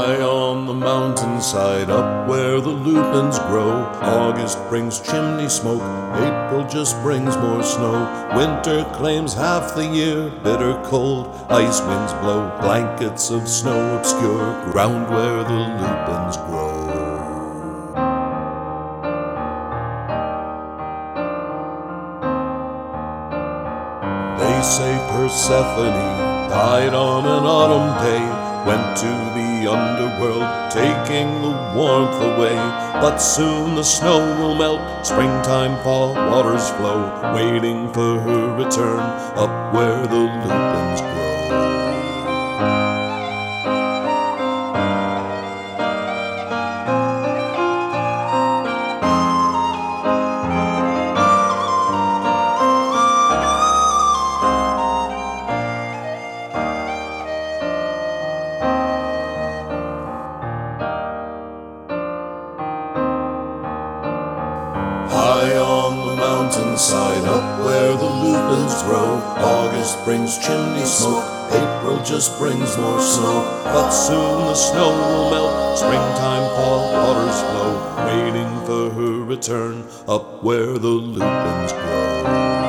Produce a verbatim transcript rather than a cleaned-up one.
High on the mountainside, up where the lupins grow, August brings chimney smoke, April just brings more snow. Winter claims half the year, bitter cold, ice winds blow, blankets of snow obscure ground where the lupins grow. They say Persephone died on an autumn day, went to the underworld, taking the warmth away. But soon the snow will melt, springtime fall, waters flow, waiting for her return up where the lupins grow. High on the mountainside, up where the lupins grow, August brings chimney smoke, April just brings more snow. But soon the snow will melt, springtime fall, waters flow, waiting for her return up where the lupins grow.